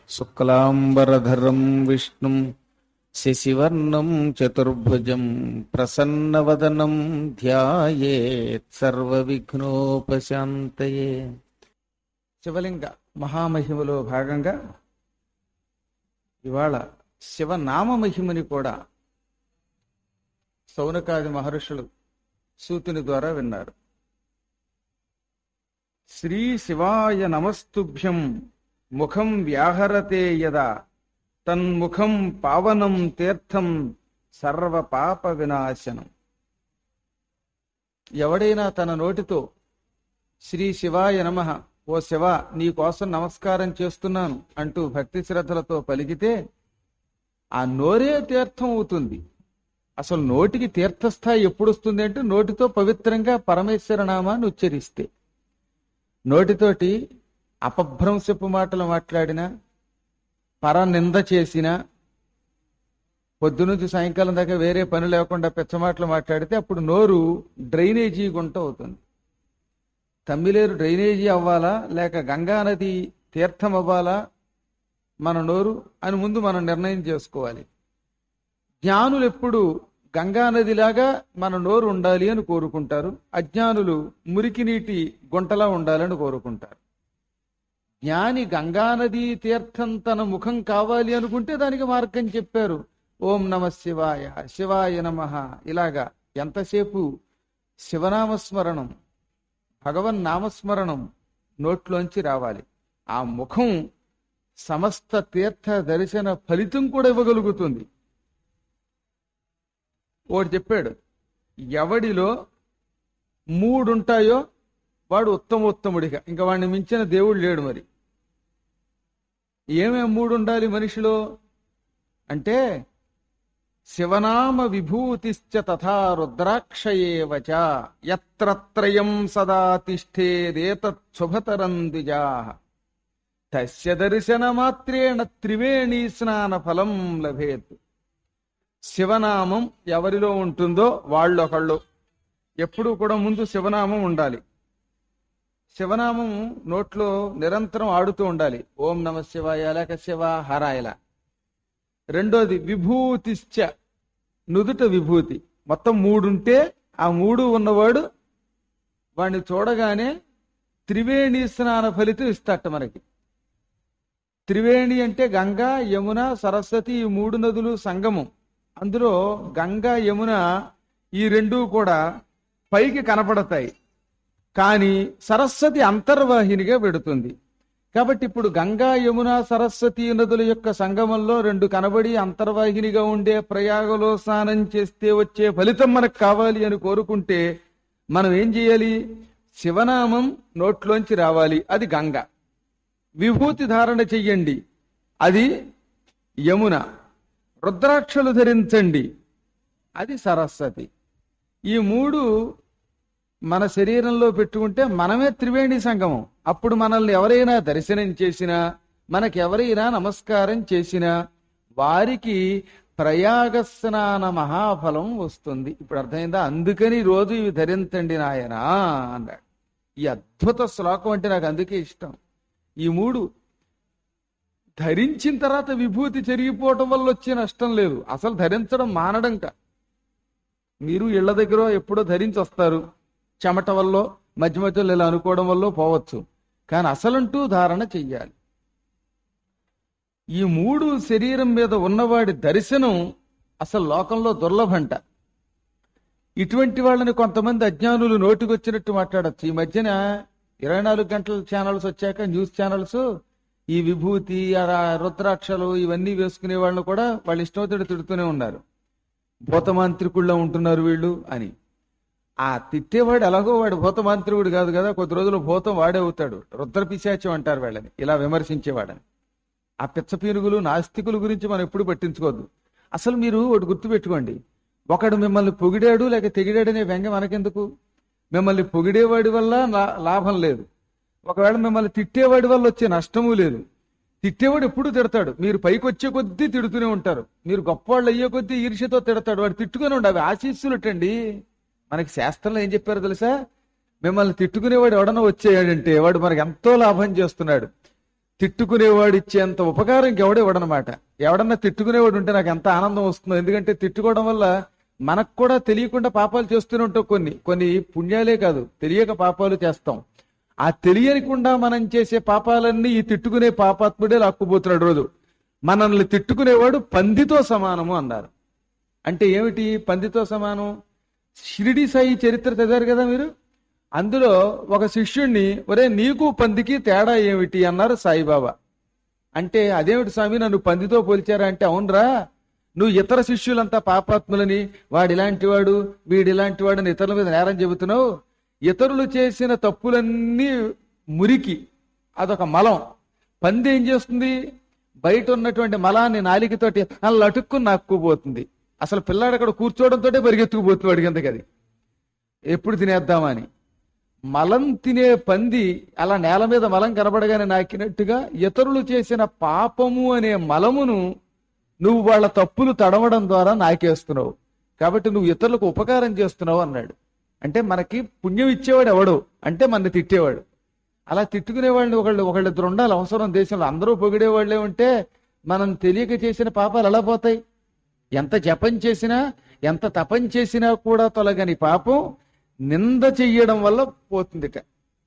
శుక్లాంబరధరం విష్ణుం శశివర్ణం చతుర్భుజం ప్రసన్నవదనం ధ్యాయేత్ సర్వవిఘ్నోపశాంతయే. శివలింగ మహామహిమలో భాగంగా ఇవాళ శివనామ మహిమని కూడా సౌనకాది మహర్షులు సూతుని ద్వారా విన్నారు. శ్రీ శివాయ నమస్తుభ్యం ముఖం వ్యాహరతే యదా తన్ముఖం పావనం తీర్థం సర్వ పాప వినాశనం. ఎవడైనా తన నోటితో శ్రీ శివాయ నమః, ఓ శివ నీ కోసం నమస్కారం చేస్తున్నాను అంటూ భక్తి శ్రద్ధలతో పలికితే ఆ నోరే తీర్థం అవుతుంది. అసలు నోటికి తీర్థస్థాయి ఎప్పుడు వస్తుంది అంటే నోటితో పవిత్రంగా పరమేశ్వర నామాన్ని ఉచ్చరిస్తే. నోటితోటి అపభ్రంశపు మాటలు మాట్లాడినా, పరనింద చేసినా, పొద్దునుంచి సాయంకాలం దాకా వేరే పని లేకుండా పెచ్చమాటలు మాట్లాడితే అప్పుడు నోరు డ్రైనేజీ గుంట అవుతుంది. తమ్మిలేరు డ్రైనేజీ అవ్వాలా లేక గంగా నది తీర్థం అవ్వాలా మన నోరు అని ముందు మనం నిర్ణయం చేసుకోవాలి. జ్ఞానులు ఎప్పుడు గంగా నదిలాగా మన నోరు ఉండాలి అని కోరుకుంటారు. అజ్ఞానులు మురికి నీటి గుంటలా ఉండాలని కోరుకుంటారు. జ్ఞాని గంగానదీ తీర్థం తన ముఖం కావాలి అనుకుంటే దానికి మార్గం చెప్పారు. ఓం నమ శివాయ, శివాయ నమః. ఇలాగా ఎంతసేపు శివనామస్మరణం, భగవన్ నామస్మరణం నోట్లోంచి రావాలి. ఆ ముఖం సమస్త తీర్థ దర్శన ఫలితం కూడా ఇవ్వగలుగుతుంది. వాడు చెప్పాడు, ఎవడిలో మూడుంటాయో వాడు ఉత్తమోత్తముడిగా, ఇంకా వాడిని మించిన దేవుడు లేడు. మరి ఏమేం మూడు ఉండాలి మనిషిలో అంటే, శివనామ విభూతిశ్చ తథా రుద్రాక్షయేవచ యత్రత్రయం సదా తిష్ఠేదేతత్ శుభతరం ద్విజాః తస్య దర్శన మాత్రేణ త్రివేణీ స్నాన ఫలం లభేత్. శివనామం ఎవరిలో ఉంటుందో వాళ్ళొకళ్ళు ఎప్పుడూ కూడా ముందు శివనామం ఉండాలి. శివనామం నోట్లో నిరంతరం ఆడుతూ ఉండాలి. ఓం నమ శివాయ లేక శివ హరాయల. రెండోది విభూతిశ్చ, నుదుట విభూతి. మొత్తం మూడుంటే ఆ మూడు ఉన్నవాడు వాడిని చూడగానే త్రివేణి స్నాన ఫలితం ఇస్తాట మనకి. త్రివేణి అంటే గంగా, యమున, సరస్వతి, ఈ మూడు నదులు సంగమం. అందులో గంగా, యమున ఈ రెండూ కూడా పైకి కనపడతాయి, కానీ సరస్వతి అంతర్వాహినిగా పెడుతుంది. కాబట్టి ఇప్పుడు గంగా, యమున, సరస్వతి నదుల యొక్క సంగమంలో రెండు కనబడి అంతర్వాహినిగా ఉండే ప్రయాగలో స్నానం చేస్తే వచ్చే ఫలితం మనకు కావాలి అని కోరుకుంటే మనం ఏం చేయాలి? శివనామం నోట్లోంచి రావాలి, అది గంగ. విభూతి ధారణ చెయ్యండి, అది యమున. రుద్రాక్షలు ధరించండి, అది సరస్వతి. ఈ మూడు మన శరీరంలో పెట్టుకుంటే మనమే త్రివేణి సంగమం. అప్పుడు మనల్ని ఎవరైనా దర్శనం చేసినా, మనకెవరైనా నమస్కారం చేసినా వారికి ప్రయాగ స్నాన మహాఫలం వస్తుంది. ఇప్పుడు అర్థమైందా? అందుకని రోజు ఇవి ధరించండి నాయనా అన్నాడు. ఈ అద్భుత శ్లోకం అంటే నాకు అందుకే ఇష్టం. ఈ మూడు ధరించిన తర్వాత విభూతి చెరిగిపోవటం వల్ల వచ్చే నష్టం లేదు, అసలు ధరించడం మానడంక. మీరు ఇళ్ల దగ్గర ఎప్పుడో ధరించి వస్తారు, చెమట వల్ల మధ్య మధ్యలో ఇలా అనుకోవడం వల్ల పోవచ్చు, కానీ అసలంటూ ధారణ చెయ్యాలి. ఈ మూడు శరీరం మీద ఉన్నవాడి దర్శనం అసలు లోకంలో దుర్లభంట. ఇటువంటి వాళ్ళని కొంతమంది అజ్ఞానులు నోటికొచ్చినట్టు మాట్లాడచ్చు. ఈ మధ్యన 24 గంటల ఛానల్స్ వచ్చాక న్యూస్ ఛానల్స్ ఈ విభూతి, రుద్రాక్షలు ఇవన్నీ వేసుకునే వాళ్ళని కూడా వాళ్ళు ఇష్టమవుతాడు తిడుతూనే ఉన్నారు. భూతమాంత్రికుల్లో ఉంటున్నారు వీళ్ళు అని. ఆ తిట్టేవాడు ఎలాగో వాడు భూతమాంత్రికుడు కాదు కదా, కొద్ది రోజులు భూతం వాడే అవుతాడు. రుద్రపిశాచం అంటారు వాళ్ళని, ఇలా విమర్శించేవాడని. ఆ పిచ్చపీనుగులు నాస్తికుల గురించి మనం ఎప్పుడు పట్టించుకోవద్దు. అసలు మీరు ఒకటి గుర్తుపెట్టుకోండి, ఒకడు మిమ్మల్ని పొగిడాడు లేక తెగిడాడనే వ్యంగ్యం మనకెందుకు? మిమ్మల్ని పొగిడేవాడి వల్ల లాభం లేదు, ఒకవేళ మిమ్మల్ని తిట్టేవాడి వల్ల వచ్చే నష్టము లేదు. తిట్టేవాడు ఎప్పుడు తిడతాడు, మీరు పైకి వచ్చే కొద్దీ తిడుతూనే ఉంటారు. మీరు గొప్పవాళ్ళు అయ్యే కొద్దీ ఈర్ష్యతో తిడతాడు, వాడు తిట్టుకుని ఉండాలి. ఆశీస్సులుటండి. మనకి శాస్త్రంలో ఏం చెప్పారో తెలుసా? మిమ్మల్ని తిట్టుకునేవాడు ఎవడన్నా వచ్చేయాడంటే వాడు మనకి ఎంతో లాభం చేస్తున్నాడు. తిట్టుకునేవాడు ఇచ్చేంత ఉపకారం ఇంకెవడేవాడనమాట. ఎవడన్నా తిట్టుకునేవాడు ఉంటే నాకు ఎంత ఆనందం వస్తుందో. ఎందుకంటే తిట్టుకోవడం వల్ల మనకు కూడా తెలియకుండా పాపాలు చేస్తూనే ఉంటాం. కొన్ని కొన్ని పుణ్యాలే కాదు, తెలియక పాపాలు చేస్తాం. ఆ తెలియకుండా మనం చేసే పాపాలన్నీ ఈ తిట్టుకునే పాపాత్ముడే లాక్కుపోతున్నాడు రోజు. మనల్ని తిట్టుకునేవాడు పందితో సమానము అన్నారు. అంటే ఏమిటి పందితో సమానం? షిరిడి సాయి చరిత్ర చదివారు కదా మీరు. అందులో ఒక శిష్యుణ్ణి, ఒరే నీకు పందికి తేడా ఏమిటి అన్నారు సాయిబాబా. అంటే అదేమిటి స్వామి నన్ను పందితో పోల్చారా అంటే, అవునరా, నువ్వు ఇతర శిష్యులంతా పాపాత్ములని, వాడిలాంటి వాడు వీడిలాంటి వాడు అని ఇతరుల మీద నేరం చెబుతున్నావు. ఇతరులు చేసిన తప్పులన్నీ మురికి, అదొక మలం. పంది ఏం చేస్తుంది? బయట ఉన్నటువంటి మలాన్ని నాలికతోటి అలా అటుక్కుని నాక్కుపోతుంది. అసలు పిల్లాడు అక్కడ కూర్చోవడంతో పరిగెత్తుకుపోతుంది వాడికి ఎంతకది, ఎప్పుడు తినేద్దామని. మలం తినే పంది అలా నేల మీద మలం కనబడగానే నాకినట్టుగా ఇతరులు చేసిన పాపము అనే మలమును నువ్వు వాళ్ళ తప్పులు తడవడం ద్వారా నాకేస్తున్నావు. కాబట్టి నువ్వు ఇతరులకు ఉపకారం చేస్తున్నావు అన్నాడు. అంటే మనకి పుణ్యం ఇచ్చేవాడు ఎవడు అంటే మనని తిట్టేవాడు. అలా తిట్టుకునేవాడిని ఒకళ్ళిద్దరు ఉండాలి అవసరం. దేశంలో అందరూ పొగిడేవాళ్ళే ఉంటే మనం తెలియక చేసిన పాపాలు ఎలా పోతాయి? ఎంత జపం చేసినా ఎంత తపం చేసినా కూడా తొలగని పాపం నింద చెయ్యడం వల్ల పోతుందిట.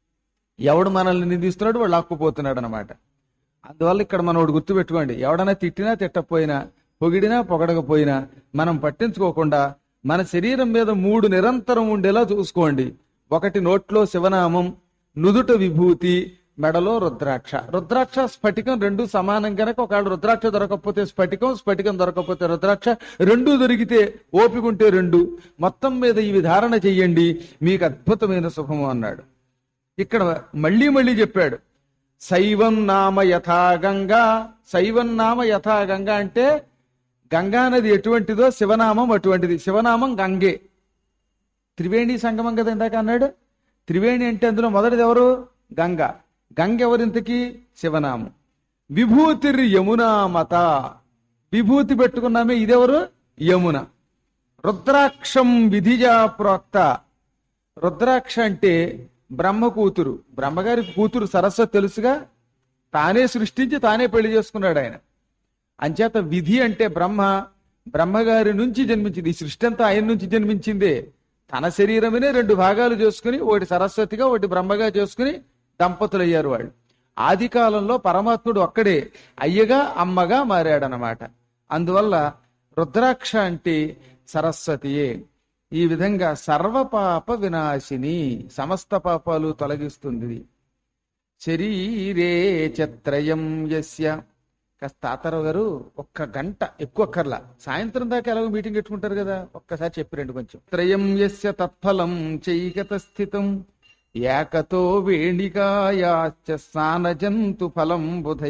ఎవడు మనల్ని నిందిస్తున్నాడు వాడు లాక్కుపోతున్నాడు అనమాట. అందువల్ల ఇక్కడ మనం ఒకటి గుర్తుపెట్టుకోండి, ఎవడన్నా తిట్టినా తిట్టకపోయినా పొగిడినా పొగడకపోయినా మనం పట్టించుకోకుండా మన శరీరం మీద 3 నిరంతరం ఉండేలా చూసుకోండి. 1 నోట్లో శివనామం, నుదుట విభూతి, మెడలో రుద్రాక్ష. రుద్రాక్ష స్ఫటికం 2 సమానం కనుక ఒకవేళ రుద్రాక్ష దొరకకపోతే స్ఫటికం, స్ఫటికం దొరకకపోతే రుద్రాక్ష, 2 దొరికితే ఓపికంటే 2, మొత్తం మీద ఇవి ధారణ చెయ్యండి, మీకు అద్భుతమైన శుభము అన్నాడు. ఇక్కడ మళ్ళీ మళ్ళీ చెప్పాడు, శైవం నామ యథా గంగా. శైవం నామ యథా గంగా అంటే గంగా నది ఎటువంటిదో శివనామం అటువంటిది. శివనామం గంగే. త్రివేణి సంగమం కదా ఇందాక అన్నాడు. త్రివేణి అంటే అందులో మొదటిది ఎవరు? గంగా. గంగ ఎవరింతకి? శివనామం. విభూతిర్ యమునామత, విభూతి పెట్టుకున్నామే ఇదెవరు? యమున. రుద్రాక్షం విధిజా ప్రోక్త. రుద్రాక్ష అంటే బ్రహ్మ కూతురు. బ్రహ్మగారి కూతురు సరస్వతి తెలుసుగా, తానే సృష్టించి తానే పెళ్లి చేసుకున్నాడు ఆయన. అంచేత విధి అంటే బ్రహ్మగారి నుంచి జన్మించింది. ఈ సృష్టి అంతా ఆయన నుంచి జన్మించిందే. తన శరీరమనే 2 భాగాలు చేసుకుని, ఒకటి సరస్వతిగా ఒకటి బ్రహ్మగా చేసుకుని దంపతులు అయ్యారు వాళ్ళు. ఆది కాలంలో పరమాత్ముడు ఒక్కడే అయ్యగా అమ్మగా మారాడనమాట. అందువల్ల రుద్రాక్ష అంటే సరస్వతియే. ఈ విధంగా సర్వపాప వినాశిని, సమస్త పాపాలు తొలగిస్తుంది. శరీరే చత్రయం యస్య. కాస్త తాతారావు గారు 1 గంట ఎక్కువ అక్కర్లా, సాయంత్రం దాకా ఎలాగో మీటింగ్ పెట్టుకుంటారు కదా, ఒక్కసారి చెప్పిరండి కొంచెం. త్రయం యస్య తత్ఫలం చైకత స్థితం ఏకతో వేణికాయాశ్చ స్నానజంతు ఫలం బుధై.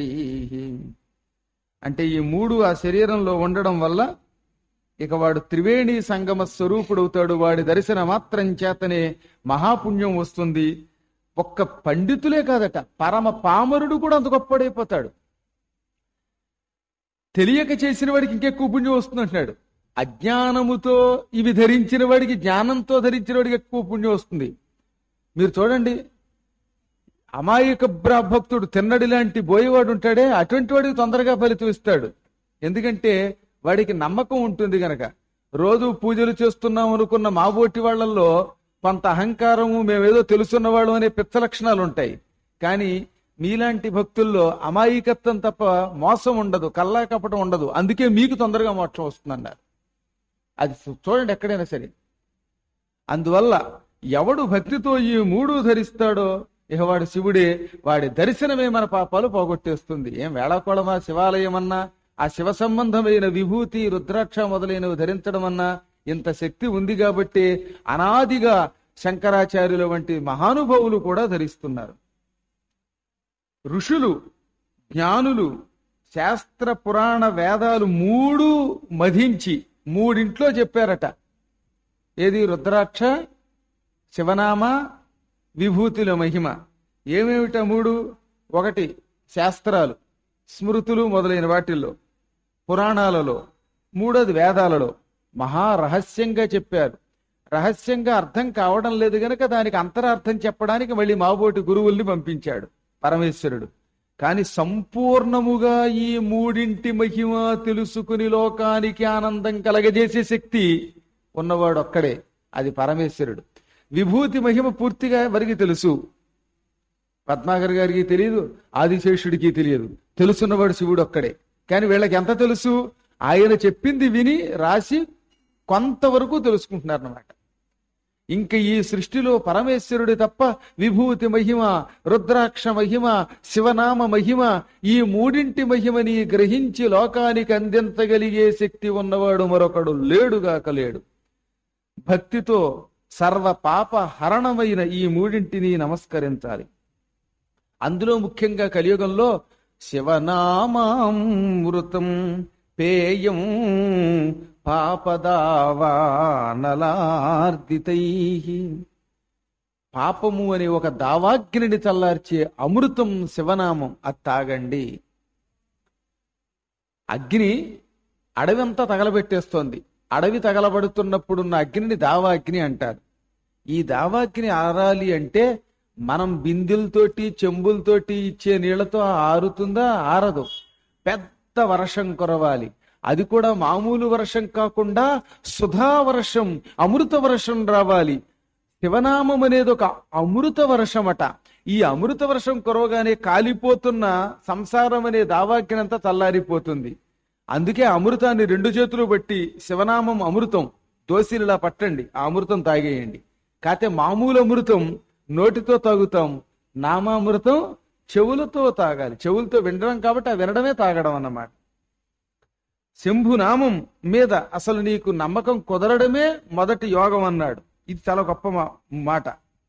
అంటే ఈ 3 ఆ శరీరంలో ఉండడం వల్ల ఇక వాడు త్రివేణి సంగమ స్వరూపుడవుతాడు. వాడి దర్శన మాత్రం చేతనే మహాపుణ్యం వస్తుంది. ఒక్క పండితులే కాదట, పరమ పామరుడు కూడా అంత గొప్పడైపోతాడు. తెలియక చేసిన వాడికి ఇంకెక్కువ పుణ్యం వస్తుంది అంటున్నాడు. అజ్ఞానముతో ఇవి ధరించిన వాడికి, జ్ఞానంతో ధరించిన వాడికి ఎక్కువ పుణ్యం వస్తుంది. మీరు చూడండి, అమాయక భక్తుడు తిన్నడి లాంటి బోయేవాడు ఉంటాడే, అటువంటి వాడికి తొందరగా ఫలితం ఇస్తాడు. ఎందుకంటే వాడికి నమ్మకం ఉంటుంది గనక. రోజు పూజలు చేస్తున్నాం అనుకున్న మాబోటి వాళ్ళల్లో కొంత అహంకారము, మేమేదో తెలుసున్న వాళ్ళం అనే పిచ్చ లక్షణాలు ఉంటాయి. కానీ మీలాంటి భక్తుల్లో అమాయకత్వం తప్ప మోసం ఉండదు, కల్లా కపటం ఉండదు. అందుకే మీకు తొందరగా మోక్షం వస్తుందన్నారు. అది చూడండి ఎక్కడైనా సరే. అందువల్ల ఎవడు భక్తితో ఈ 3 ధరిస్తాడో ఇక వాడు శివుడే. వాడి దర్శనమే మన పాపాలు పోగొట్టేస్తుంది. ఏం వేళాకోళమా శివాలయం అన్నా, ఆ శివ సంబంధమైన విభూతి, రుద్రాక్ష మొదలైనవి ధరించడం అన్నా ఇంత శక్తి ఉంది కాబట్టి అనాదిగా శంకరాచార్యుల వంటి మహానుభావులు కూడా ధరిస్తున్నారు. ఋషులు, జ్ఞానులు, శాస్త్ర పురాణ వేదాలు 3 మధించి 3 చెప్పారట. ఏది? రుద్రాక్ష, శివనామ, విభూతుల మహిమ. ఏమేమిట 3? 1 శాస్త్రాలు, స్మృతులు మొదలైన వాటిల్లో, పురాణాలలో. 3వది వేదాలలో. మహారహస్యంగా చెప్పారు. రహస్యంగా అర్థం కావడం లేదు గనక దానికి అంతరార్థం చెప్పడానికి మళ్ళీ మాబోటి గురువుల్ని పంపించాడు పరమేశ్వరుడు. కాని సంపూర్ణముగా ఈ మూడింటి మహిమ తెలుసుకుని లోకానికి ఆనందం కలగజేసే శక్తి ఉన్నవాడు ఒక్కడే, అది పరమేశ్వరుడు. విభూతి మహిమ పూర్తిగా ఎవరికి తెలుసు? పద్మాకర్ గారికి తెలియదు, ఆదిశేషుడికి తెలియదు. తెలుసున్నవాడు శివుడు ఒక్కడే. కానీ వీళ్ళకి ఎంత తెలుసు? ఆయన చెప్పింది విని రాసి కొంతవరకు తెలుసుకుంటున్నారన్నమాట. ఇంక ఈ సృష్టిలో పరమేశ్వరుడి తప్ప విభూతి మహిమ, రుద్రాక్ష మహిమ, శివనామ మహిమ, ఈ మూడింటి మహిమని గ్రహించి లోకానికి అందించగలిగే శక్తి ఉన్నవాడు మరొకడు లేడుగాక లేడు. భక్తితో సర్వ పాప హరణమైన ఈ మూడింటిని నమస్కరించాలి. అందులో ముఖ్యంగా కలియుగంలో శివనామామృతం పేయం పాపదావానలార్దితై, పాపము అనే ఒక దావాగ్నిని చల్లార్చే అమృతం శివనామం, అది తాగండి. అగ్ని అడవంతా తగలబెట్టేస్తోంది. అడవి తగలబడుతున్నప్పుడున్న అగ్నిని దావాగ్ని అంటారు. ఈ దావాగ్ని ఆరాలి అంటే మనం బిందెలతోటి చెంబులతోటి ఇచ్చే నీళ్లతో ఆరుతుందా? ఆరదు. పెద్ద వర్షం కురవాలి. అది కూడా మామూలు వర్షం కాకుండా సుధా వర్షం, అమృత వర్షం రావాలి. శివనామం అనేది ఒక అమృత వర్షమట. ఈ అమృత వర్షం కురవగానే కాలిపోతున్న సంసారం అనే దావాగ్నంతా చల్లారిపోతుంది. అందుకే అమృతాన్ని రెండు చేతులు బట్టి శివనామం అమృతం దోసిలిలా పట్టండి, ఆ అమృతం తాగేయండి. కాకపోతే మామూలు అమృతం నోటితో తాగుతాం, నామామృతం చెవులతో తాగాలి. చెవులతో వినడం కాబట్టి ఆ వినడమే తాగడం అన్నమాట. శంభునామం మీద అసలు నీకు నమ్మకం కుదరడమే మొదటి యోగం అన్నాడు. ఇది చాలా గొప్ప మాట.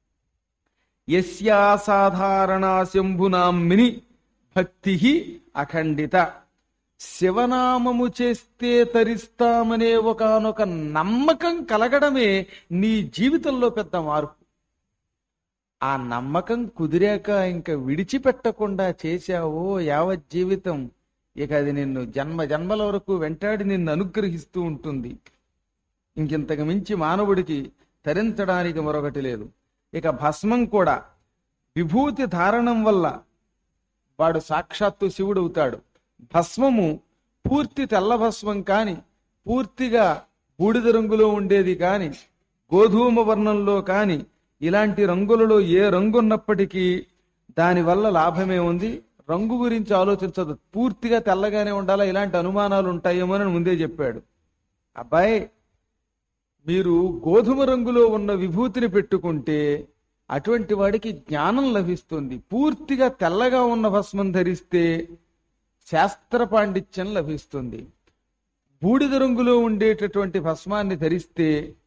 యస్యా సాధారణ శంభునామిని భక్తి అఖండిత. శివనామము చేస్తే తరిస్తామనే ఒకానొక నమ్మకం కలగడమే నీ జీవితంలో పెద్ద మార్పు. ఆ నమ్మకం కుదిరాక ఇంకా విడిచిపెట్టకుండా చేశావో యావత్ జీవితం, ఇక అది నిన్ను జన్మ జన్మల వరకు వెంటాడి నిన్ను అనుగ్రహిస్తూ ఉంటుంది. ఇంకింతకు మించి మానవుడికి తరించడానికి మరొకటి లేదు. ఇక భస్మం కూడా విభూతి ధారణం వల్ల వాడు సాక్షాత్తు శివుడవుతాడు. భస్మము పూర్తి తెల్ల భస్మం కాని, పూర్తిగా బూడిద రంగులో ఉండేది కాని, గోధుమ వర్ణంలో కాని, ఇలాంటి రంగులలో ఏ రంగు ఉన్నప్పటికీ దానివల్ల లాభమే ఉంది. రంగు గురించి ఆలోచించదు, పూర్తిగా తెల్లగానే ఉండాలా, ఇలాంటి అనుమానాలు ఉంటాయేమో అని ముందే చెప్పాడు. అబ్బాయి, మీరు గోధుమ రంగులో ఉన్న విభూతిని పెట్టుకుంటే అటువంటి వాడికి జ్ఞానం లభిస్తుంది. పూర్తిగా తెల్లగా ఉన్న భస్మం ధరిస్తే శాస్త్ర పాండిత్యం లభిస్తుంది. బూడిద రంగులో ఉండేటటువంటి భస్మాన్ని ధరిస్తే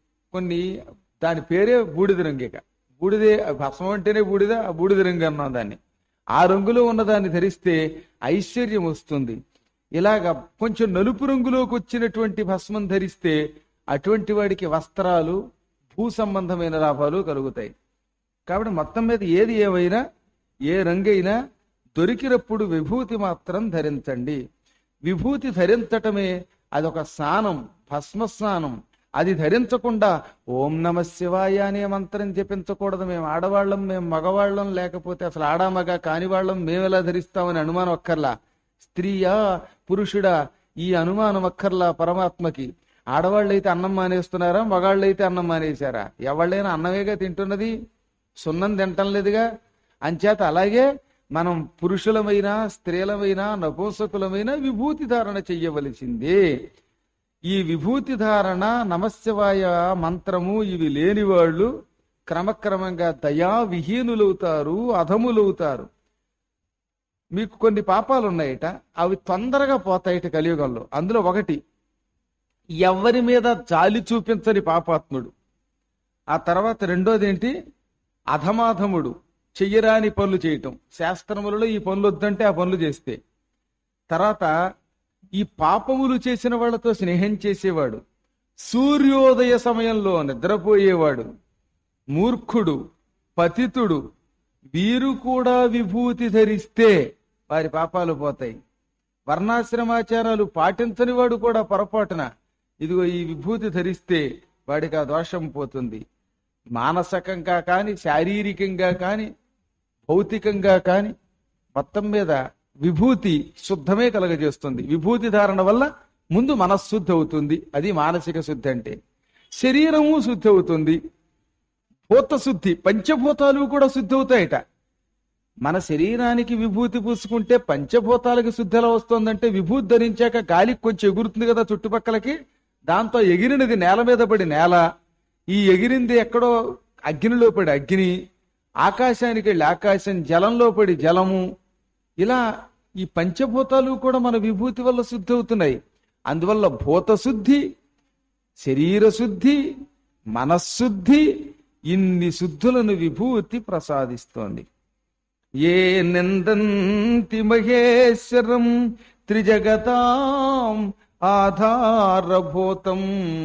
దాని పేరే బూడిద రంగిక. బూడిదే భస్మం అంటేనే బూడిద, ఆ బూడిద రంగు అన్నాం దాన్ని. ఆ రంగులో ఉన్నదాన్ని ధరిస్తే ఐశ్వర్యం వస్తుంది. ఇలాగా కొంచెం నలుపు రంగులోకి వచ్చినటువంటి భస్మం ధరిస్తే అటువంటి వాడికి వస్త్రాలు, భూ సంబంధమైన లాభాలు కలుగుతాయి. కాబట్టి మొత్తం మీద ఏది ఏమైనా, ఏ రంగైనా దొరికినప్పుడు విభూతి మాత్రం ధరించండి. విభూతి ధరించటమే అదొక స్నానం, భస్మ స్నానం. అది ధరించకుండా ఓం నమ శివాయ అనే మంత్రం జపించకూడదు. మేము ఆడవాళ్ళం, మేము మగవాళ్ళం, లేకపోతే అసలు ఆడామగ కానివాళ్ళం, మేమెలా ధరిస్తామని అనుమానం అక్కర్లా. స్త్రీయా పురుషుడా ఈ అనుమానం అక్కర్లా పరమాత్మకి. ఆడవాళ్ళు అయితే అన్నం మానేస్తున్నారా, మగాళ్ళు అయితే అన్నం మానేశారా? ఎవళ్ళైనా అన్నమేగా తింటున్నది, సున్నం తింటం లేదుగా. అంచేత అలాగే మనం పురుషులమైనా స్త్రీలమైనా నపుంసకులమైనా విభూతి ధారణ చెయ్యవలసిందే. ఈ విభూతి ధారణ, నమశివాయ మంత్రము ఇవి లేని వాళ్ళు క్రమక్రమంగా దయా విహీనులవుతారు, అధములవుతారు. మీకు కొన్ని పాపాలు ఉన్నాయట, అవి తొందరగా పోతాయట కలియుగంలో. అందులో ఒకటి ఎవరి మీద జాలి చూపించని పాపాత్ముడు. ఆ తర్వాత రెండోది ఏంటి? అధమాధముడు, చెయ్యరాని పనులు చేయటం. శాస్త్రములలో ఈ పనులు వద్దంటే ఆ పనులు చేస్తే. తర్వాత ఈ పాపములు చేసిన వాళ్ళతో స్నేహం చేసేవాడు, సూర్యోదయ సమయంలో నిద్రపోయేవాడు, మూర్ఖుడు, పతితుడు, వీరు కూడా విభూతి ధరిస్తే వారి పాపాలు పోతాయి. వర్ణాశ్రమాచారాలు పాటించని వాడు కూడా పొరపాటున ఇదిగో ఈ విభూతి ధరిస్తే వాడికి ఆ దోషం పోతుంది. మానసికంగా కాని, శారీరకంగా కాని, భౌతికంగా కాని మొత్తం మీద విభూతి శుద్ధమే కలగజేస్తుంది. విభూతి ధారణ వల్ల ముందు మనశ్శుద్ధి అవుతుంది, అది మానసిక శుద్ధి అంటే. శరీరము శుద్ధి అవుతుంది, భూత శుద్ధి, పంచభూతాలు కూడా శుద్ధి అవుతాయట. మన శరీరానికి విభూతి పూసుకుంటే పంచభూతాలకి శుద్ధి ఎలా వస్తుందంటే, విభూతి ధరించాక గాలికి కొంచెం ఎగురుతుంది కదా చుట్టుపక్కలకి, దాంతో ఎగిరినది నేల మీద పడి నేల, ఈ ఎగిరింది ఎక్కడో అగ్నిలో పడి అగ్ని, ఆకాశానికి వెళ్ళి ఆకాశం, జలంలో పడి జలము, ఇలా ఈ పంచభూతాలు కూడా మన విభూతి వల్ల శుద్ధి అవుతున్నాయి. అందువల్ల భూత శుద్ధి, శరీర శుద్ధి, మనశ్శుద్ధి, ఇన్ని శుద్ధులను విభూతి ప్రసాదిస్తోంది. ఏ నిందంతి మహేశ్వరం త్రిజగతాం ఆధారభూతం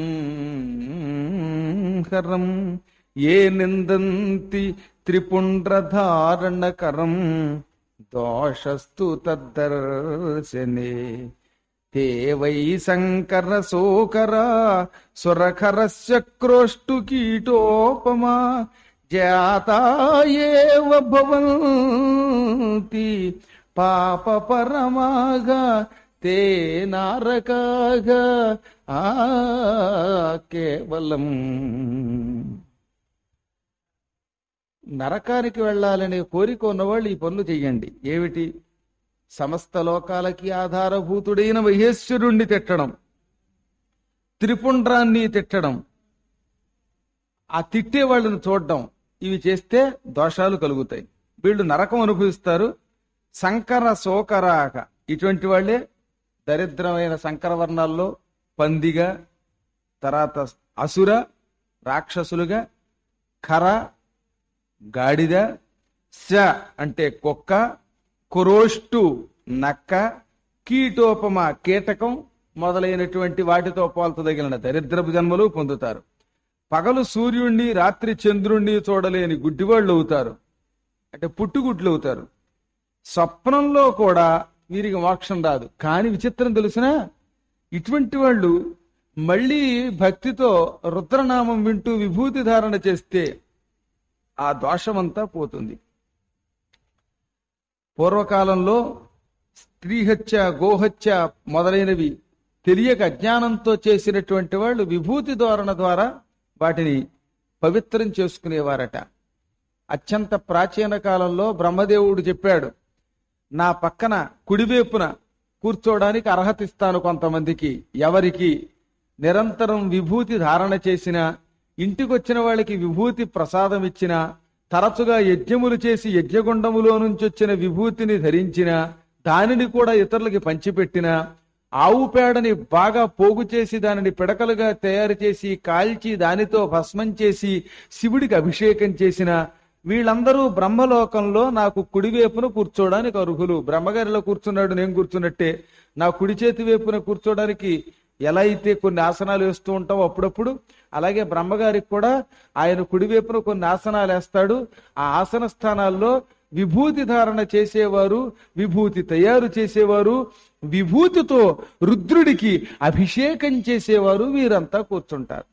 హరం, ఏ నిందంతి త్రిపుండ్రధారణకరం దోషస్తు తద్దర్శనే, తే వై శంకర సోకర సురఖరస్య క్రోష్టు కీటోపమా జాతాయేవ భవంతి పాప పరమాగా తే నారకాగా కేవలం. నరకానికి వెళ్ళాలనే కోరిక ఉన్నవాళ్ళు ఈ పనులు చెయ్యండి. ఏమిటి? సమస్త లోకాలకి ఆధారభూతుడైన మహేశ్వరుణ్ణి తిట్టడం, త్రిపుండ్రాన్ని తిట్టడం, ఆ తిట్టే వాళ్ళని చూడడం, ఇవి చేస్తే దోషాలు కలుగుతాయి, వీళ్ళు నరకం అనుభవిస్తారు. శంకర శోకరాక, ఇటువంటి వాళ్ళే దరిద్రమైన శంకర వర్ణాల్లో పందిగా, తర్వాత అసుర రాక్షసులుగా, ఖర గాడిద, శ అంటే కుక్క, కురోష్టు నక్క, కీటోపమ కీటకం మొదలైనటువంటి వాటితో పోల్చదగిన దరిద్రపు జన్మలు పొందుతారు. పగలు సూర్యుణ్ణి రాత్రి చంద్రుణ్ణి చూడలేని గుడ్డివాళ్ళు అవుతారు, అంటే పుట్టుగుడ్లు అవుతారు. స్వప్నంలో కూడా వీరికి మోక్షం రాదు. కానీ విచిత్రం తెలిసినా ఇటువంటి వాళ్ళు మళ్ళీ భక్తితో రుద్రనామం వింటూ విభూతి ధారణ చేస్తే ఆ దోషమంతా పోతుంది. పూర్వకాలంలో స్త్రీహత్య, గోహత్య మొదలైనవి తెలియక అజ్ఞానంతో చేసినటువంటి వాళ్ళు విభూతి ధారణ ద్వారా వాటిని పవిత్రం చేసుకునేవారట. అత్యంత ప్రాచీన కాలంలో బ్రహ్మదేవుడు చెప్పాడు, నా పక్కన కుడివైపున కూర్చోవడానికి అర్హత ఇస్తాను కొంతమందికి, ఎవరికి నిరంతరం విభూతి ధారణ చేసిన, ఇంటికొచ్చిన వాళ్ళకి విభూతి ప్రసాదం ఇచ్చిన, తరచుగా యజ్ఞములు చేసి యజ్ఞగుండములో నుంచి వచ్చిన విభూతిని ధరించిన, దానిని కూడా ఇతరులకి పంచిపెట్టిన, ఆవు పేడని బాగా పోగు చేసి దానిని పిడకలుగా తయారు చేసి కాల్చి దానితో భస్మం చేసి శివుడికి అభిషేకం చేసిన, వీళ్ళందరూ బ్రహ్మలోకంలో నాకు కుడివైపున కూర్చోడానికి అర్హులు. బ్రహ్మగారిలో కూర్చున్నాడు, నేను కూర్చున్నట్టే. నా కుడి చేతి వైపున కూర్చోడానికి ఎలా అయితే కొన్ని ఆసనాలు వేస్తూ ఉంటావు అప్పుడప్పుడు, అలాగే బ్రహ్మగారికి కూడా ఆయన కుడివైపున కొన్ని ఆసనాలు వేస్తాడు. ఆ ఆసన స్థానాల్లో విభూతి ధారణ చేసేవారు, విభూతి తయారు చేసేవారు, విభూతితో రుద్రుడికి అభిషేకం చేసేవారు వీరంతా కూర్చుంటారు.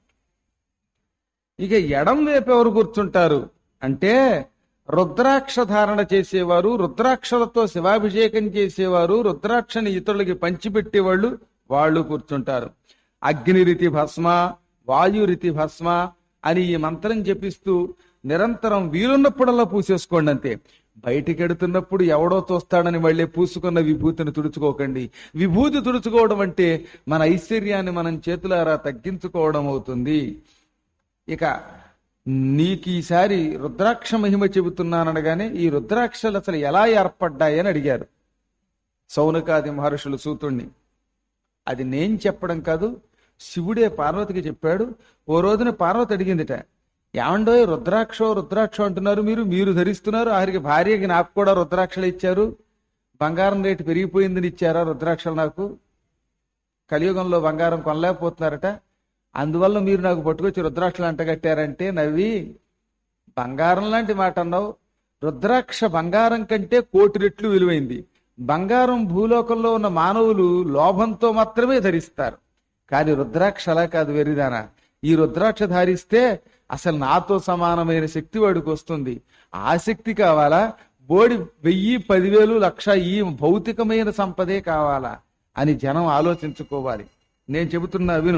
ఇక ఎడం వైపు ఎవరు కూర్చుంటారు అంటే, రుద్రాక్ష ధారణ చేసేవారు, రుద్రాక్షలతో శివాభిషేకం చేసేవారు, రుద్రాక్షని ఇతరులకి పంచిపెట్టేవాళ్ళు, వాళ్ళు కూర్చుంటారు. అగ్నిరితి భస్మ, వాయురితి భస్మ అని ఈ మంత్రం జపిస్తూ నిరంతరం వీలున్నప్పుడల్లా పూసేసుకోండి అంతే. బయటికి ఎడుతున్నప్పుడు ఎవడో తోస్తాడని మళ్ళీ పూసుకున్న విభూతిని తుడుచుకోకండి. విభూతి తుడుచుకోవడం అంటే మన ఐశ్వర్యాన్ని మనం చేతులారా తగ్గించుకోవడం అవుతుంది. ఇక నీకు ఈసారి రుద్రాక్ష మహిమ చెబుతున్నాననగానే ఈ రుద్రాక్షలు అసలు ఎలా ఏర్పడ్డాయని అడిగారు సౌనకాది మహర్షులు సూతుణ్ణి. అది నేను చెప్పడం కాదు, శివుడే పార్వతికి చెప్పాడు. ఓ రోజున పార్వతి అడిగిందిట, ఏమండో రుద్రాక్ష అంటున్నారు, మీరు ధరిస్తున్నారు, ఆఖరికి భార్యకి నాకు కూడా రుద్రాక్షలు ఇచ్చారు, బంగారం రేటు పెరిగిపోయిందని ఇచ్చారా రుద్రాక్షలు? నాకు కలియుగంలో బంగారం కొనలేకపోతున్నారట, అందువల్ల మీరు నాకు పట్టుకొచ్చి రుద్రాక్షలు అంటగట్టారంటే నవ్వి, బంగారం లాంటి మాట అన్నావు, రుద్రాక్ష బంగారం కంటే 1,000,000 రెట్లు విలువైంది. బంగారం భూలోకంలో ఉన్న మానవులు లోభంతో మాత్రమే ధరిస్తారు, కానీ రుద్రాక్ష అలా కాదు వెరిదానా. ఈ రుద్రాక్ష ధారిస్తే అసలు నాతో సమానమైన శక్తి వాడికి వస్తుంది. ఆ శక్తి కావాలా? బోడి 1000, 10,000, 1,00,000 ఈ భౌతికమైన సంపదే కావాలా అని జనం ఆలోచించుకోవాలి. నేను చెబుతున్నా విను.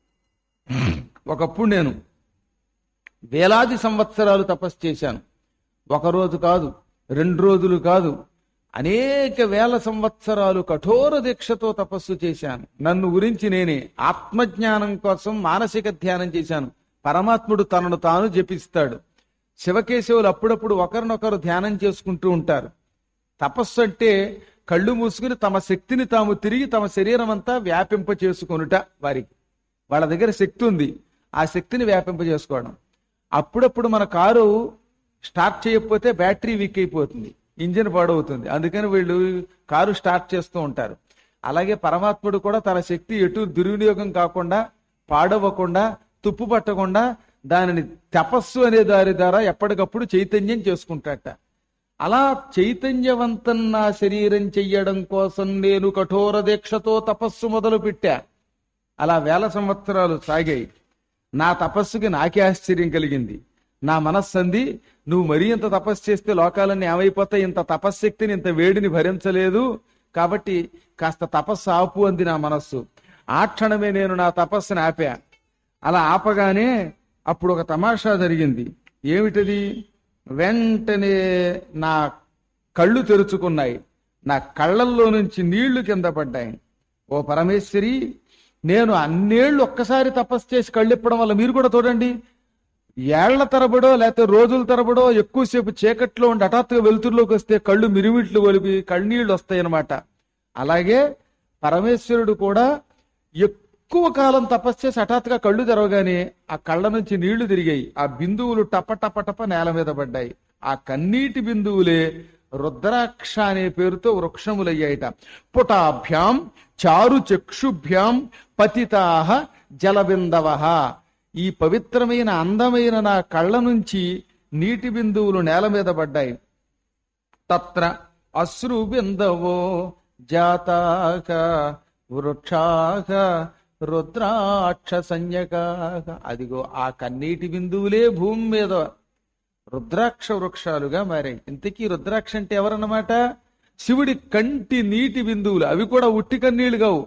ఒకప్పుడు నేను వేలాది సంవత్సరాలు తపస్సు చేశాను. ఒకరోజు కాదు, 2 రోజులు కాదు, అనేక వేల సంవత్సరాలు కఠోర దీక్షతో తపస్సు చేశాను. నన్ను గురించి నేనే ఆత్మజ్ఞానం కోసం మానసిక ధ్యానం చేశాను. పరమాత్ముడు తనను తాను జపిస్తాడు. శివకేశవులు అప్పుడప్పుడు ఒకరినొకరు ధ్యానం చేసుకుంటూ ఉంటారు. తపస్సు అంటే కళ్ళు మూసుకుని తమ శక్తిని తాము తిరిగి తమ శరీరం అంతా వ్యాపింప చేసుకొనుట. వారికి వాళ్ళ దగ్గర శక్తి ఉంది, ఆ శక్తిని వ్యాపింప చేసుకోవడం. అప్పుడప్పుడు మన కారు స్టార్ట్ చేయకపోతే బ్యాటరీ వీక్ అయిపోతుంది, ఇంజిన్ పాడవుతుంది. అందుకని వీళ్ళు కారు స్టార్ట్ చేస్తూ ఉంటారు. అలాగే పరమాత్ముడు కూడా తన శక్తి ఎటు దుర్వినియోగం కాకుండా, పాడవకుండా, తుప్పు పట్టకుండా దానిని తపస్సు అనే దారి ద్వారా ఎప్పటికప్పుడు చైతన్యం చేసుకుంటాట. అలా చైతన్యవంతం నా శరీరం చెయ్యడం కోసం నేను కఠోర దీక్షతో తపస్సు మొదలు పెట్టా. అలా వేల సంవత్సరాలు సాగాయి. నా తపస్సుకి నాకే ఆశ్చర్యం కలిగింది. నా మనస్సంది, నువ్వు మరీ ఇంత తపస్సు చేస్తే లోకాలన్నీ ఏమైపోతాయి, ఇంత తపశ్శక్తిని, ఇంత వేడిని భరించలేదు, కాబట్టి కాస్త తపస్సు ఆపు అంది నా మనస్సు. ఆ క్షణమే నేను నా తపస్సుని ఆపా. అలా ఆపగానే అప్పుడు ఒక తమాషా జరిగింది. ఏమిటది? వెంటనే నా కళ్ళు తెరుచుకున్నాయి. నా కళ్ళల్లో నుంచి నీళ్లు కింద పడ్డాయి. ఓ పరమేశ్వరి, నేను అన్నేళ్లు ఒక్కసారి తపస్సు చేసి కళ్ళు ఇప్పడం వల్ల మీరు కూడా చూడండి, ఏళ్ల తరబడో లేకపోతే రోజుల తరబడో ఎక్కువసేపు చీకట్లో ఉండి హఠాత్తుగా వెలుతురులోకి వస్తే కళ్ళు మిరిమిట్లు ఒలిపి కళ్ళనీళ్లు వస్తాయి అన్నమాట. అలాగే పరమేశ్వరుడు కూడా ఎక్కువ కాలం తపస్సు చేసి హఠాత్తుగా కళ్ళు తెరవగానే ఆ కళ్ళ నుంచి నీళ్లు తిరిగాయి. ఆ బిందువులు టప టప టప నేల మీద పడ్డాయి. ఆ కన్నీటి బిందువులే రుద్రాక్ష అనే పేరుతో వృక్షములయ్యాయిట. పుటాభ్యాం చారు చక్షుభ్యాం పతితాహ జలబిందవః. ఈ పవిత్రమైన అందమైన నా కళ్ళ నుంచి నీటి బిందువులు నేల మీద పడ్డాయి. తత్ర అశ్రు బిందవో జాతాక వృక్షాక రుద్రాక్ష సంజ్ఞకాక. అదిగో ఆ కన్నీటి బిందువులే భూమి మీద రుద్రాక్ష వృక్షాలుగా మారాయి. ఇంతకీ రుద్రాక్ష అంటే ఎవరన్నమాట? శివుడి కంటి నీటి బిందువులు. అవి కూడా ఉట్టి కన్నీళ్లు కావు.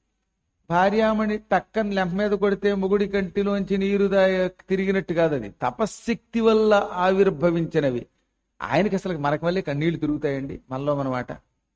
భార్యామణి టక్కని లెంప మీద కొడితే మొగుడి కంటిలోంచి నీరు తిరిగినట్టు కాదు, అది తపశ్శక్తి వల్ల ఆవిర్భవించినవి. ఆయనకి అసలు మనకు మళ్ళీ కన్నీళ్లు తిరుగుతాయండి మనలో మనమాట.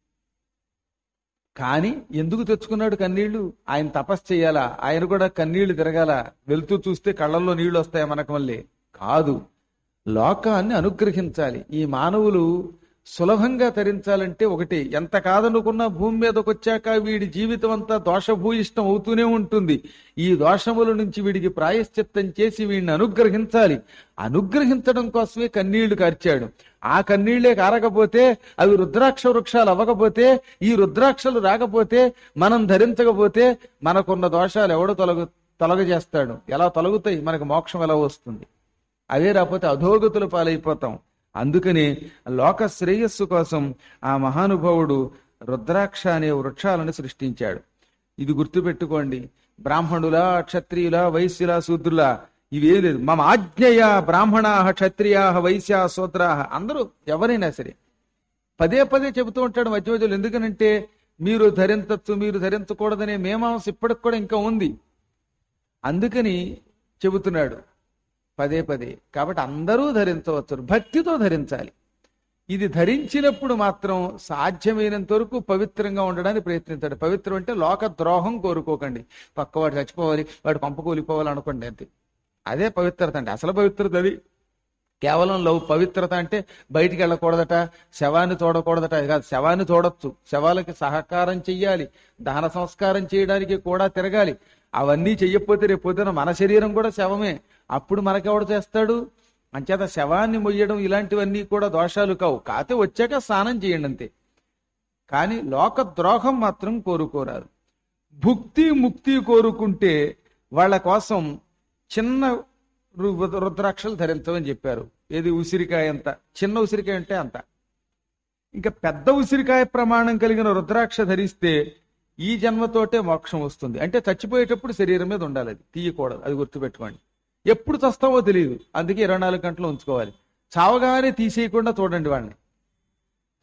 కానీ ఎందుకు తెచ్చుకున్నాడు కన్నీళ్లు? ఆయన తపస్సు చేయాలా? ఆయన కూడా కన్నీళ్లు తిరగాల? వెళ్తూ చూస్తే కళ్ళల్లో నీళ్లు వస్తాయా మనకు మళ్ళీ? కాదు, లోకాన్ని అనుగ్రహించాలి. ఈ మానవులు సులభంగా తరించాలంటే ఒకటి, ఎంత కాదనుకున్నా భూమి మీదకి వచ్చాక వీడి జీవితం అంతా దోషభూయిష్టం అవుతూనే ఉంటుంది. ఈ దోషముల నుంచి వీడికి ప్రాయశ్చిత్తం చేసి వీడిని అనుగ్రహించాలి. అనుగ్రహించడం కోసమే కన్నీళ్లు కార్చాడు. ఆ కన్నీళ్లే కారకపోతే, అవి రుద్రాక్ష వృక్షాలు అవ్వకపోతే, ఈ రుద్రాక్షలు రాకపోతే, మనం ధరించకపోతే మనకున్న దోషాలు ఎవడు తొలగజేస్తాడు? ఎలా తొలగుతాయి? మనకు మోక్షం ఎలా వస్తుంది? అవే రాకపోతే అధోగతుల పాలైపోతాం. అందుకని లోక శ్రేయస్సు కోసం ఆ మహానుభావుడు రుద్రాక్ష అనే వృక్షాలను సృష్టించాడు. ఇది గుర్తుపెట్టుకోండి. బ్రాహ్మణుల, క్షత్రియుల, వైశ్యుల, శూద్రుల ఇవే లేదు. మమ ఆజ్ఞయ బ్రాహ్మణా క్షత్రియా వైశ్యా శూద్రా, అందరూ ఎవరైనా సరే పదే పదే చెబుతూ ఉంటాడు మధ్య మధ్యలో. ఎందుకనంటే మీరు ధరించచ్చు, మీరు ధరించకూడదనే మీమాంస ఇప్పటికి కూడా ఇంకా ఉంది. అందుకని చెబుతున్నాడు పదే పదే. కాబట్టి అందరూ ధరించవచ్చు, భక్తితో ధరించాలి. ఇది ధరించినప్పుడు మాత్రం సాధ్యమైనంత వరకు పవిత్రంగా ఉండడానికి ప్రయత్నించాడు. పవిత్రం అంటే లోక ద్రోహం కోరుకోకండి. పక్కవాడు చచ్చిపోవాలి, వాడు పంప కూలిపోవాలి అనుకోండి, అంతే. అదే పవిత్రత అంటే. అసలు పవిత్రత అది. కేవలం పవిత్రత అంటే బయటికి వెళ్ళకూడదట, శవాన్ని చూడకూడదట, అది కాదు. శవాన్ని చూడొచ్చు, శవాలకి సహకారం చెయ్యాలి, దహన సంస్కారం చేయడానికి కూడా తిరగాలి. అవన్నీ చెయ్యకపోతే రేపు పొద్దున మన శరీరం కూడా శవమే. అప్పుడు మనకెవడు చేస్తాడు? అంచేత శవాన్ని మొయ్యడం ఇలాంటివన్నీ కూడా దోషాలు కావు. కాతే వచ్చాక స్నానం చేయండి అంతే. కానీ లోక ద్రోహం మాత్రం కోరుకోరాదు. భుక్తి ముక్తి కోరుకుంటే వాళ్ళ కోసం చిన్న రుద్రాక్షలు ధరించమని చెప్పారు. ఏది? ఉసిరికాయ అంత. చిన్న ఉసిరికాయ అంటే అంత. ఇంకా పెద్ద ఉసిరికాయ ప్రమాణం కలిగిన రుద్రాక్ష ధరిస్తే ఈ జన్మతోటే మోక్షం వస్తుంది. అంటే చచ్చిపోయేటప్పుడు శరీరం మీద ఉండాలి, అది తీయకూడదు. అది గుర్తుపెట్టుకోండి. ఎప్పుడు చస్తామో తెలియదు, అందుకే 24 గంటలు ఉంచుకోవాలి. చావగానే తీసేయకుండా చూడండి వాడిని.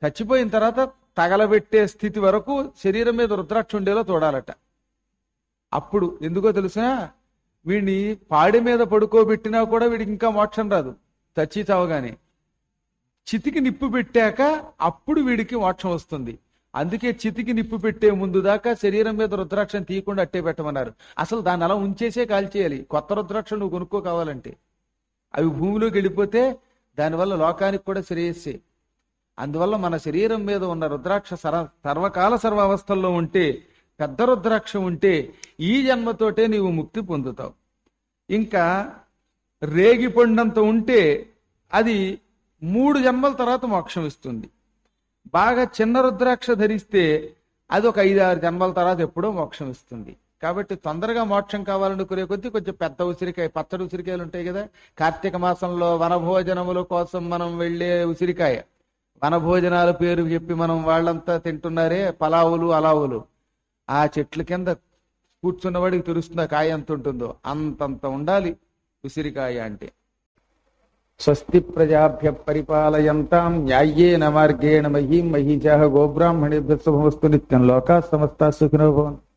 చచ్చిపోయిన తర్వాత తగలబెట్టే స్థితి వరకు శరీరం మీద రుద్రాక్ష ఉండేలా చూడాలట. అప్పుడు ఎందుకో తెలుసా, వీడిని పాడి మీద పడుకోబెట్టినా కూడా వీడికి ఇంకా మోక్షం రాదు. చచ్చి చావగానే చితికి నిప్పు పెట్టాక అప్పుడు వీడికి మోక్షం వస్తుంది. అందుకే చితికి నిప్పు పెట్టే ముందు దాకా శరీరం మీద రుద్రాక్షను తీయకుండా అట్టే పెట్టమన్నారు. అసలు దాన్ని అలా ఉంచేసే కాల్చేయాలి. కొత్త రుద్రాక్షలు నువ్వు కొనుక్కో కావాలంటే. అవి భూమిలోకి వెళ్ళిపోతే దానివల్ల లోకానికి కూడా శ్రేయస్సే. అందువల్ల మన శరీరం మీద ఉన్న రుద్రాక్ష సర్వకాల సర్వావస్థల్లో ఉంటే, పెద్ద రుద్రాక్ష ఉంటే ఈ జన్మతోటే నీవు ముక్తి పొందుతావు. ఇంకా రేగి పండంత ఉంటే అది 3 జన్మల తర్వాత మోక్షం ఇస్తుంది. బాగా చిన్న రుద్రాక్ష ధరిస్తే అది ఒక 5-6 జన్మల తర్వాత ఎప్పుడో మోక్షం ఇస్తుంది. కాబట్టి తొందరగా మోక్షం కావాలనుకునే కొద్దీ కొంచెం పెద్ద ఉసిరికాయ, పచ్చడి ఉసిరికాయలు ఉంటాయి కదా, కార్తీక మాసంలో వనభోజనముల కోసం మనం వెళ్ళే ఉసిరికాయ. వనభోజనాల పేరు చెప్పి మనం వాళ్ళంతా తింటున్నారే పలావులు అలావులు, ఆ చెట్ల కింద కూర్చున్నవాడికి తెలుస్తుంది ఆ కాయ ఎంత ఉంటుందో. అంతంత ఉండాలి ఉసిరికాయ అంటే. స్వస్తి ప్రజాభ్య పరిపాలయంతాం న్యాయేన మార్గేణ మహీం మహీజాః గోబ్రాహ్మణేభ్యః శుభమస్తు నిత్యం. లోకాః సమస్తాః సుఖినో భవంతు.